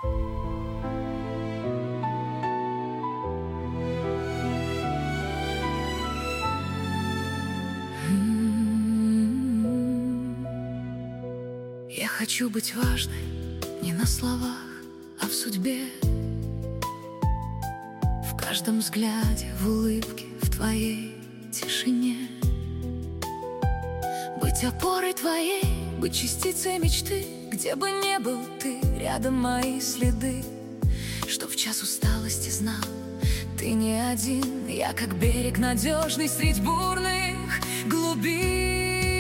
Я хочу быть важной не на словах, а в судьбе, в каждом взгляде, в улыбке, в твоей тишине. Быть опорой твоей, быть частицей мечты, где бы ни был ты, рядом мои следы. Чтоб в час усталости знал, ты не один, я как берег надежный средь бурных глубин.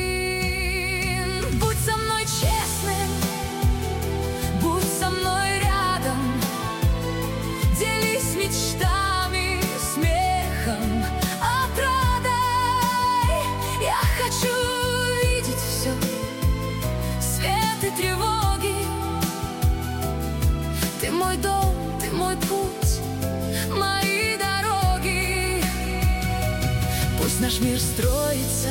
Будь со мной честным, будь со мной рядом, делись мечтами, смехом, отрадой. Я хочу видеть все, свет и тревоги. Ты мой дом, ты мой путь, мои дороги. Пусть наш мир строится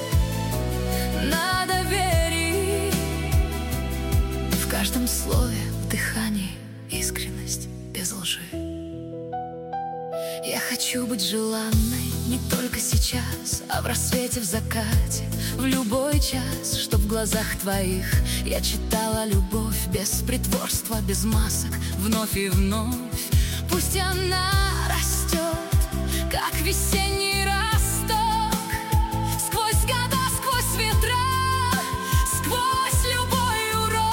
на доверии, в каждом слове, в дыхании искренность без лжи. Я хочу быть желанной не только сейчас, а в рассвете, в закате, в любой час. Чтоб в глазах твоих я читала любовь без притворства, без масок, вновь и вновь. Пусть она растет, как весенний росток, сквозь года, сквозь ветра, сквозь любой урок.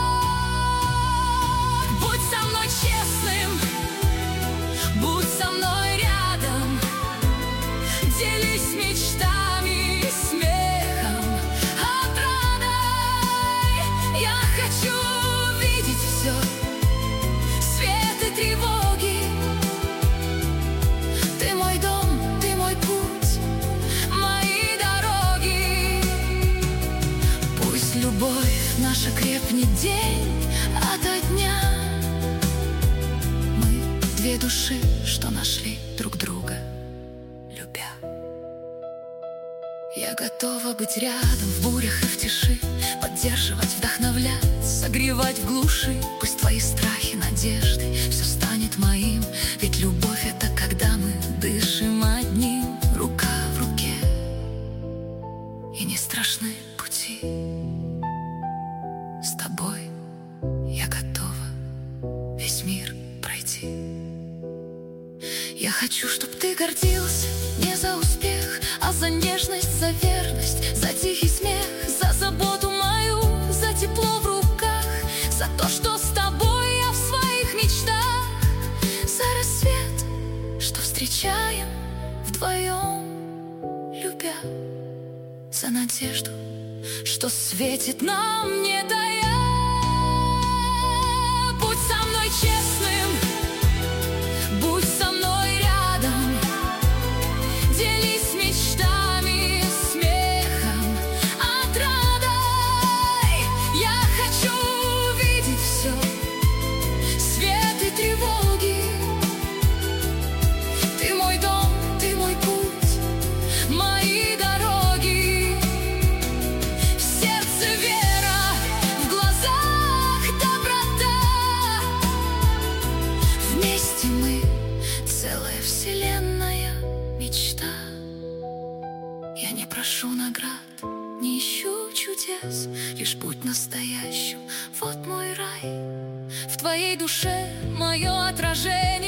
Будь со мной честным, будь со мной рядом, делись мечтами, смехом, отрадой. Я хочу видеть все, свет и тревоги. Ты мой дом, ты мой путь, мои дороги. Пусть любовь наша крепнет день ото дня. Мы две души, что нашли друг друга, любя. Я готова быть рядом в бурях и в тиши, поддерживать, вдохновлять, согревать в глуши. Пусть твои страхи, надежды, все станет моим. Ведь любовь — это когда мы дышим одним, рука в руке. И не страшны пути. С тобой я готова весь мир пройти. Я хочу, чтоб ты гордился не за успех, а за нежность, за верность, за тихий смех, за заботу мою, за тепло в руках, за то, что с тобой я в своих мечтах, за рассвет, что встречаем вдвоем, любя, за надежду, что светит нам, не тая. Будь со мной честным, будь со мной рядом, делись мечтами, смехом, отрадой. Я хочу видеть все, свет и тревоги. Ты мой дом, ты мой путь, мои дороги. В сердце вера, в глазах доброта. Вместе мы целая вселенная мечта. Я не прошу наград, не ищу чудес, лишь будь настоящим, вот мой рай. В твоей душе мое отражение.